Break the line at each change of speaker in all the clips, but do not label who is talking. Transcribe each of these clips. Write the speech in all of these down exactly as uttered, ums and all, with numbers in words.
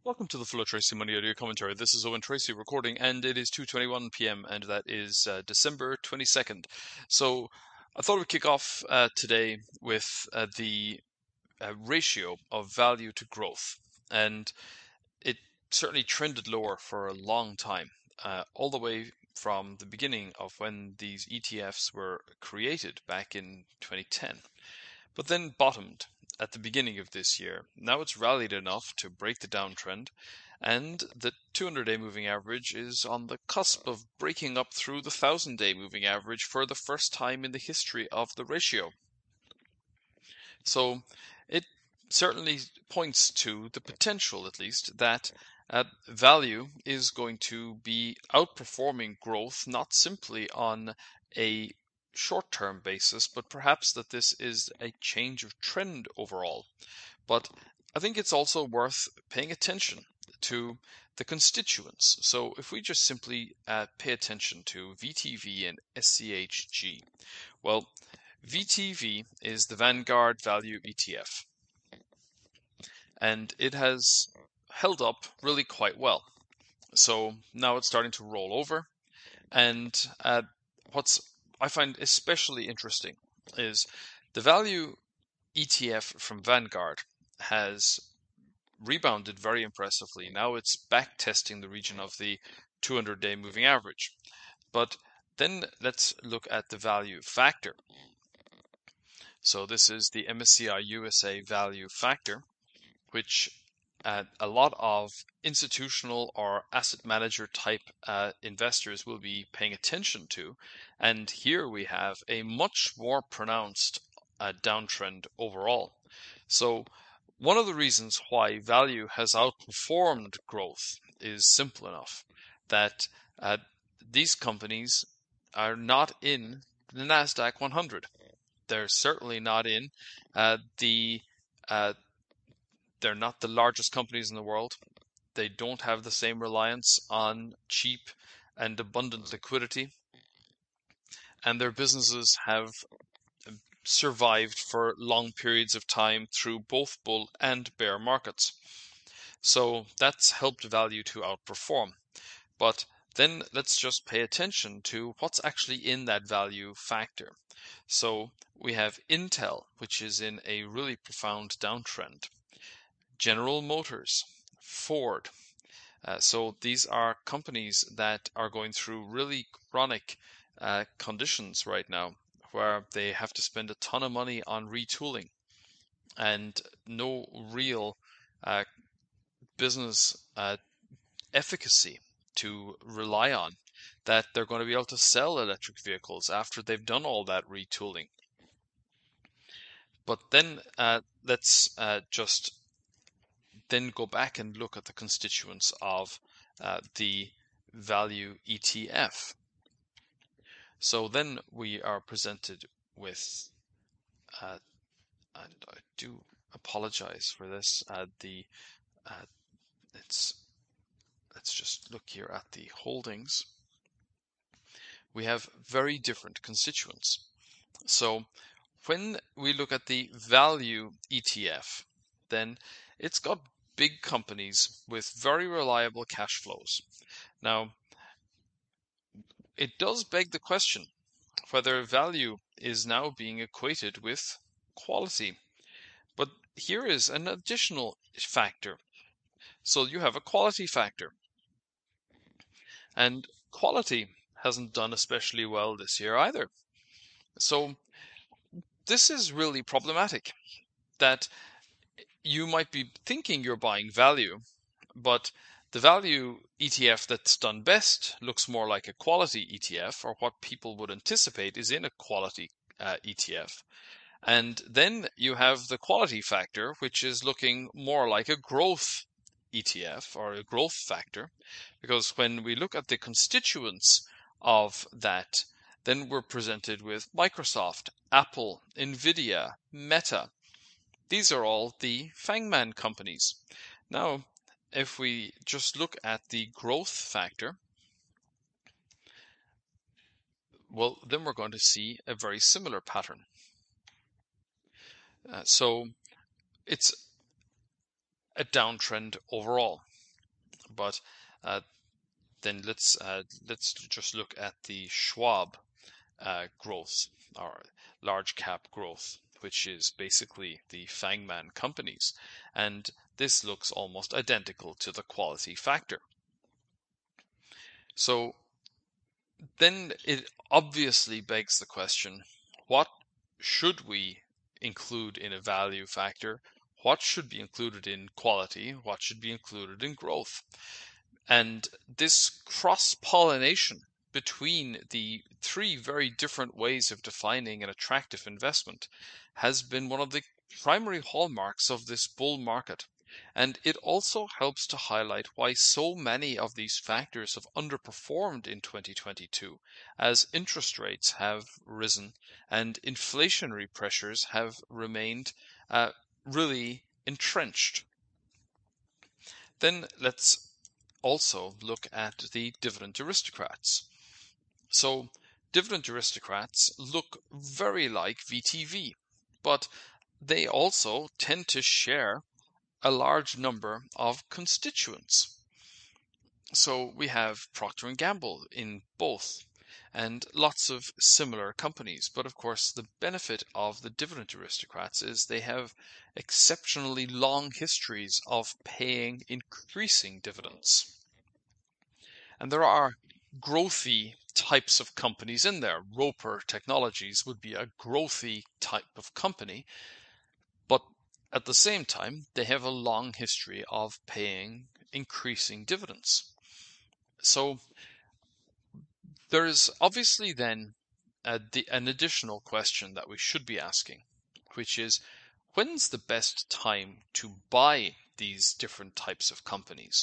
Welcome to the Flow Tracy Money Audio Commentary. This is Owen Tracy recording, and it is two twenty-one p m, and that is uh, December twenty-second. So I thought we'd kick off uh, today with uh, the uh, ratio of value to growth, and it certainly trended lower for a long time, uh, all the way from the beginning of when these E T Fs were created back in twenty ten, but then bottomed at the beginning of this year. Now it's rallied enough to break the downtrend, and the two hundred day moving average is on the cusp of breaking up through the one thousand day moving average for the first time in the history of the ratio. So it certainly points to the potential, at least, that uh, value is going to be outperforming growth, not simply on a short-term basis, but perhaps that this is a change of trend overall. But I think it's also worth paying attention to the constituents. So if we just simply uh, pay attention to V T V and S C H G, well, V T V is the Vanguard Value E T F, and it has held up really quite well. So now it's starting to roll over, and uh, what's I find especially interesting is the value E T F from Vanguard has rebounded very impressively. Now it's back testing the region of the two hundred day moving average. But then let's look at the value factor. So this is the M S C I U S A value factor, which uh, a lot of institutional or asset manager type uh, investors will be paying attention to. And here we have a much more pronounced uh, downtrend overall. So one of the reasons why value has outperformed growth is simple enough, that uh, these companies are not in the NASDAQ one hundred. They're certainly not in uh, the uh, They're not the largest companies in the world. They don't have the same reliance on cheap and abundant liquidity. And their businesses have survived for long periods of time through both bull and bear markets. So that's helped value to outperform. But then let's just pay attention to what's actually in that value factor. So we have Intel, which is in a really profound downtrend. General Motors, Ford. Uh, so these are companies that are going through really chronic uh, conditions right now, where they have to spend a ton of money on retooling and no real uh, business uh, efficacy to rely on, that they're going to be able to sell electric vehicles after they've done all that retooling. But then uh, let's uh, just then go back and look at the constituents of uh, the value E T F. So then we are presented with, uh, and I do apologize for this, uh, the uh, it's let's just look here at the holdings. We have very different constituents. So when we look at the value E T F, then it's got big companies with very reliable cash flows. Now, it does beg the question whether value is now being equated with quality. But here is an additional factor. So you have a quality factor. And quality hasn't done especially well this year either. So this is really problematic, that you might be thinking you're buying value, but the value E T F that's done best looks more like a quality E T F, or what people would anticipate is in a quality uh, E T F. And then you have the quality factor, which is looking more like a growth E T F or a growth factor, because when we look at the constituents of that, then we're presented with Microsoft, Apple, Nvidia, Meta. These are all the Fangman companies. Now, if we just look at the growth factor, well, then we're going to see a very similar pattern. Uh, so it's a downtrend overall. But uh, then let's uh, let's just look at the Schwab uh, growth, or large cap growth, which is basically the Fangman companies. And this looks almost identical to the quality factor. So then it obviously begs the question, what should we include in a value factor? What should be included in quality? What should be included in growth? And this cross-pollination between the three very different ways of defining an attractive investment has been one of the primary hallmarks of this bull market. And it also helps to highlight why so many of these factors have underperformed in twenty twenty-two, as interest rates have risen and inflationary pressures have remained uh, really entrenched. Then let's also look at the dividend aristocrats. So dividend aristocrats look very like V T V, but they also tend to share a large number of constituents. So we have Procter and Gamble in both, and lots of similar companies. But of course, the benefit of the dividend aristocrats is they have exceptionally long histories of paying increasing dividends. And there are growthy types of companies in there. Roper Technologies would be a growthy type of company, but at the same time, they have a long history of paying increasing dividends. So there's obviously then uh, the, an additional question that we should be asking, which is, when's the best time to buy these different types of companies?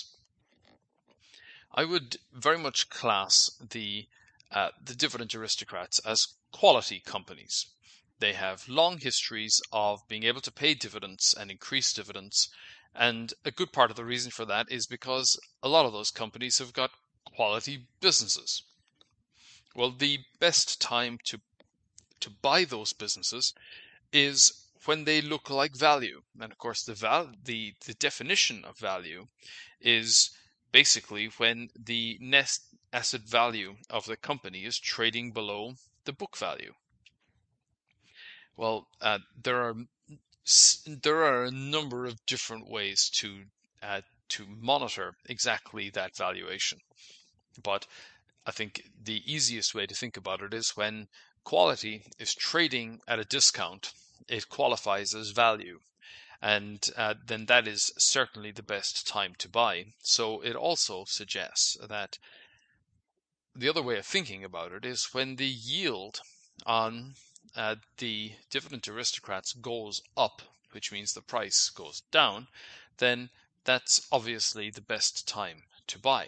I would very much class the uh, the dividend aristocrats as quality companies. They have long histories of being able to pay dividends and increase dividends, and a good part of the reason for that is because a lot of those companies have got quality businesses. Well, the best time to to buy those businesses is when they look like value. And of course, the val the the definition of value is basically when the net asset value of the company is trading below the book value. Well, uh, there are there are a number of different ways to uh, to monitor exactly that valuation, but I think the easiest way to think about it is when quality is trading at a discount, it qualifies as value. And uh, then that is certainly the best time to buy. So it also suggests that the other way of thinking about it is when the yield on uh, the dividend aristocrats goes up, which means the price goes down, then that's obviously the best time to buy.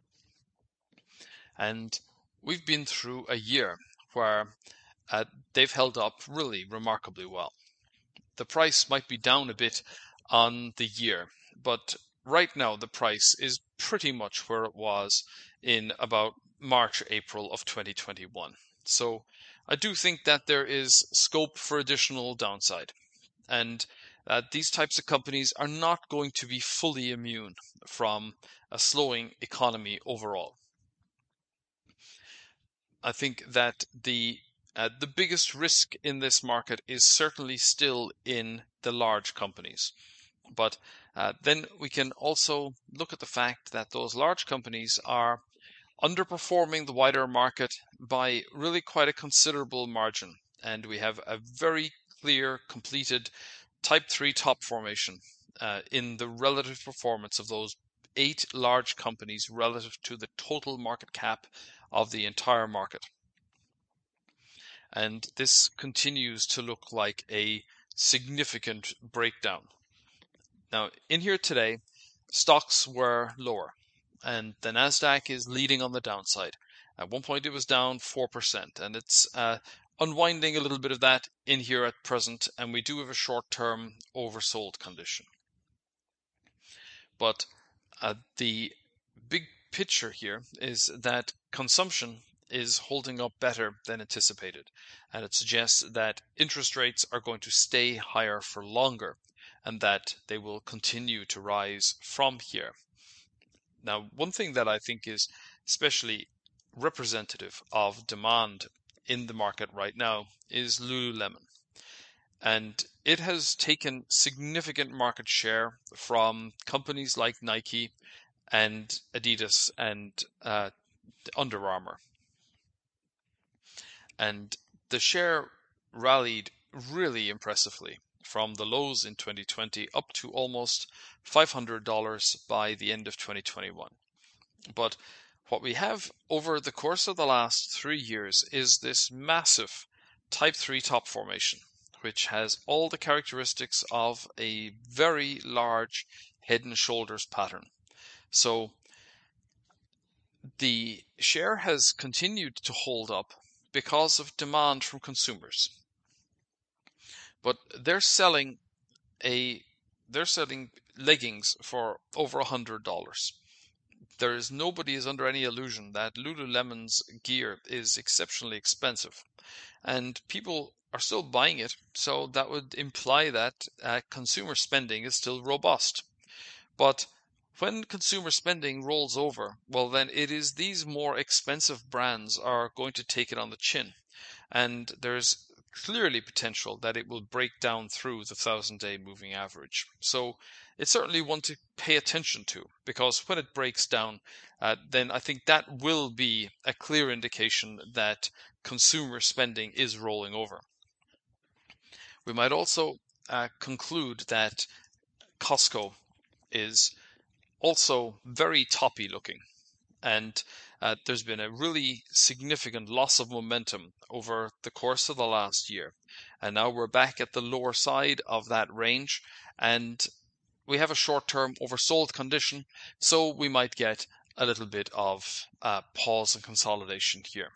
And we've been through a year where uh, they've held up really remarkably well. The price might be down a bit on the year, but right now the price is pretty much where it was in about March, April of twenty twenty-one. So I do think that there is scope for additional downside. And uh, these types of companies are not going to be fully immune from a slowing economy overall. I think that the uh, the biggest risk in this market is certainly still in the large companies. But uh, then we can also look at the fact that those large companies are underperforming the wider market by really quite a considerable margin. And we have a very clear, completed type three top formation uh, in the relative performance of those eight large companies relative to the total market cap of the entire market. And this continues to look like a significant breakdown. Now, in here today, stocks were lower, and the Nasdaq is leading on the downside. At one point, it was down four percent, and it's uh, unwinding a little bit of that in here at present, and we do have a short-term oversold condition. But uh, the big picture here is that consumption is holding up better than anticipated, and it suggests that interest rates are going to stay higher for longer and that they will continue to rise from here. Now, one thing that I think is especially representative of demand in the market right now is Lululemon. And it has taken significant market share from companies like Nike and Adidas and uh, Under Armour. And the share rallied really impressively from the lows in twenty twenty up to almost five hundred dollars by the end of twenty twenty-one. But what we have over the course of the last three years is this massive Type three top formation, which has all the characteristics of a very large head and shoulders pattern. So the share has continued to hold up because of demand from consumers. But they're selling a they're selling leggings for over a hundred dollars. There is nobody is under any illusion that Lululemon's gear is exceptionally expensive, and people are still buying it. So that would imply that uh, consumer spending is still robust. But when consumer spending rolls over, well, then it is these more expensive brands are going to take it on the chin, and there's clearly potential that it will break down through the thousand-day moving average. So it's certainly one to pay attention to, because when it breaks down, uh, then I think that will be a clear indication that consumer spending is rolling over. We might also uh, conclude that Costco is also very toppy looking. And uh, there's been a really significant loss of momentum over the course of the last year. And now we're back at the lower side of that range, and we have a short-term oversold condition, so we might get a little bit of uh, pause and consolidation here.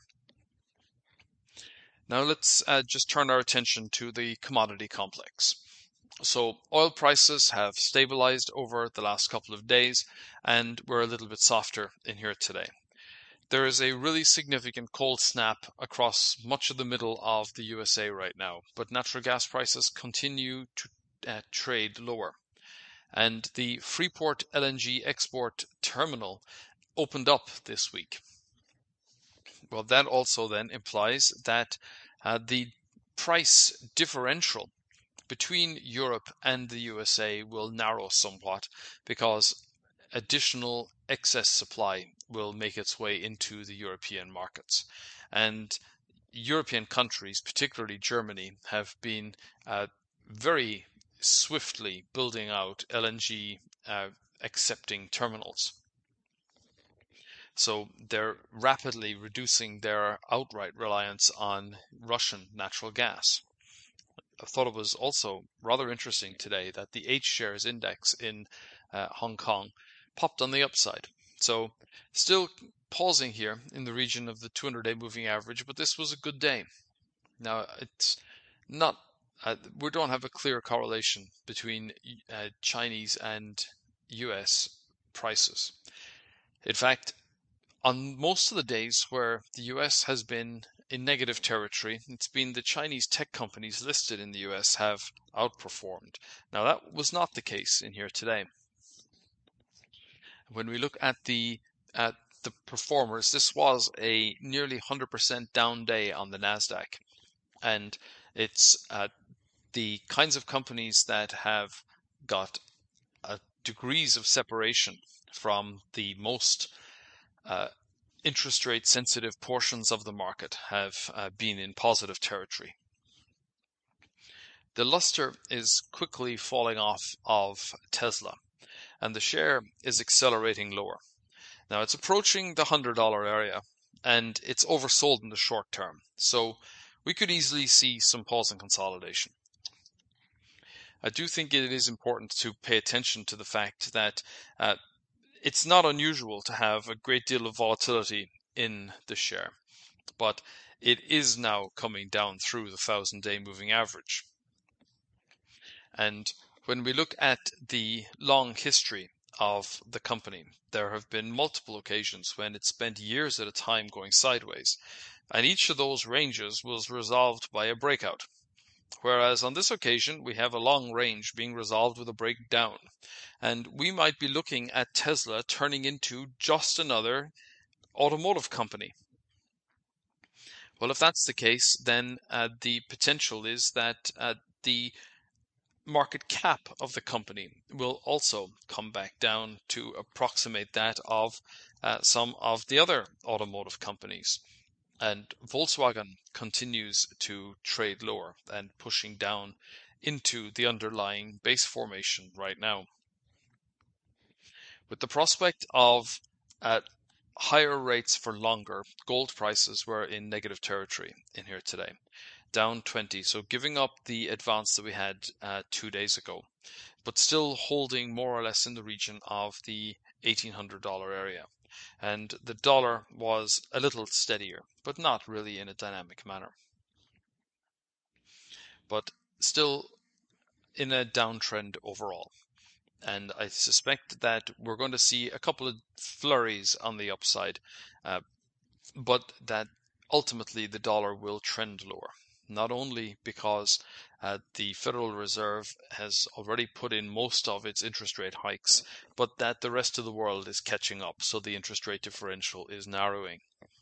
Now let's uh, just turn our attention to the commodity complex. So oil prices have stabilized over the last couple of days, and we're a little bit softer in here today. There is a really significant cold snap across much of the middle of the U S A right now, but natural gas prices continue to uh, trade lower. And the Freeport L N G export terminal opened up this week. Well, that also then implies that uh, the price differential between Europe and the U S A will narrow somewhat, because additional excess supply will make its way into the European markets. And European countries, particularly Germany, have been uh, very swiftly building out L N G uh, accepting terminals. So they're rapidly reducing their outright reliance on Russian natural gas. I thought it was also rather interesting today that the H-shares index in uh, Hong Kong popped on the upside. So still pausing here in the region of the two hundred day moving average, but this was a good day. Now, it's not, uh, we don't have a clear correlation between uh, Chinese and U S prices. In fact, on most of the days where the U S has been in negative territory, it's been the Chinese tech companies listed in the U S have outperformed. Now, that was not the case in here today. When we look at the at the performers, this was a nearly one hundred percent down day on the NASDAQ. And it's uh, the kinds of companies that have got uh, degrees of separation from the most uh, interest rate sensitive portions of the market have uh, been in positive territory. The luster is quickly falling off of Tesla, and the share is accelerating lower. Now it's approaching the one hundred dollar area, and it's oversold in the short term, so we could easily see some pause and consolidation. I do think it is important to pay attention to the fact that uh, it's not unusual to have a great deal of volatility in the share, but it is now coming down through the thousand day moving average. And when we look at the long history of the company, there have been multiple occasions when it spent years at a time going sideways, and each of those ranges was resolved by a breakout. Whereas on this occasion, we have a long range being resolved with a breakdown. And we might be looking at Tesla turning into just another automotive company. Well, if that's the case, then uh, the potential is that uh, the market cap of the company will also come back down to approximate that of uh, some of the other automotive companies. And Volkswagen continues to trade lower and pushing down into the underlying base formation right now. With the prospect of uh, higher rates for longer, gold prices were in negative territory in here today, down twenty, so giving up the advance that we had uh, two days ago, but still holding more or less in the region of the eighteen hundred dollar area. And the dollar was a little steadier, but not really in a dynamic manner. But still in a downtrend overall. And I suspect that we're going to see a couple of flurries on the upside, uh, but that ultimately the dollar will trend lower. Not only because uh, the Federal Reserve has already put in most of its interest rate hikes, but that the rest of the world is catching up, so the interest rate differential is narrowing.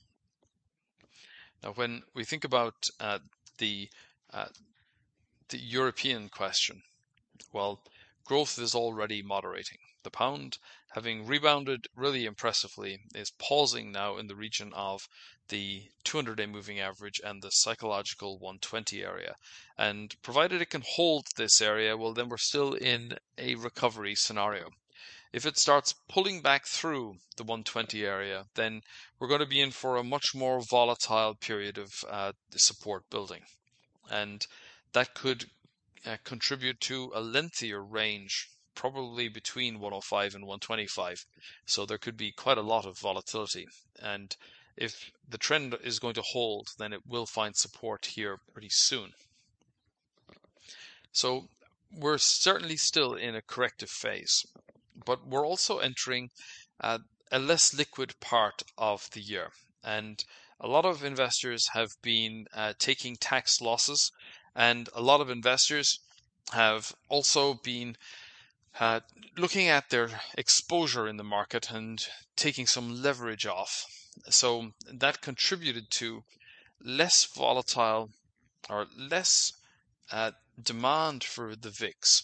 Now, when we think about uh, the uh, the European question, well, growth is already moderating. The pound, having rebounded really impressively, is pausing now in the region of the two hundred day moving average and the psychological one twenty area. And provided it can hold this area, well, then we're still in a recovery scenario. If it starts pulling back through the one twenty area, then we're going to be in for a much more volatile period of uh, support building. And that could uh, contribute to a lengthier range, probably between one oh five and one twenty-five. So there could be quite a lot of volatility. And if the trend is going to hold, then it will find support here pretty soon. So we're certainly still in a corrective phase, but we're also entering uh, a less liquid part of the year. And a lot of investors have been uh, taking tax losses, and a lot of investors have also been uh, looking at their exposure in the market and taking some leverage off. So that contributed to less volatile or less uh, demand for the V I X.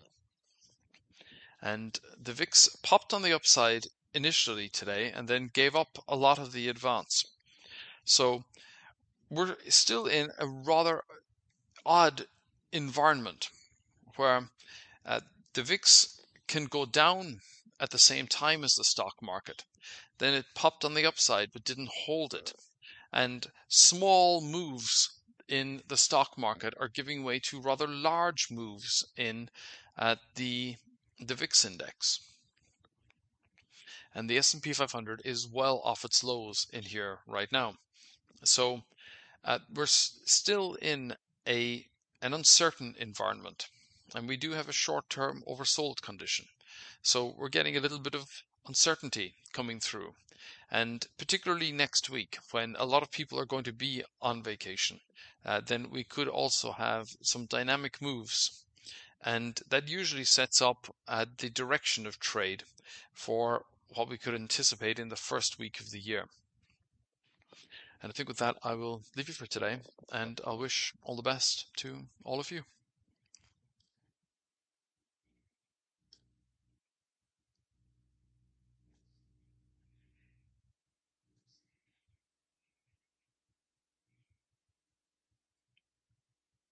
And the V I X popped on the upside initially today and then gave up a lot of the advance. So we're still in a rather odd environment where uh, the V I X can go down at the same time as the stock market. Then it popped on the upside but didn't hold it. And small moves in the stock market are giving way to rather large moves in uh, the the V I X index. And the S and P five hundred is well off its lows in here right now. So uh, we're s- still in a an uncertain environment, and we do have a short-term oversold condition. So we're getting a little bit of uncertainty coming through, and particularly next week when a lot of people are going to be on vacation, uh, then we could also have some dynamic moves. And that usually sets up uh, the direction of trade for what we could anticipate in the first week of the year. And I think with that, I will leave you for today, and I'll wish all the best to all of you.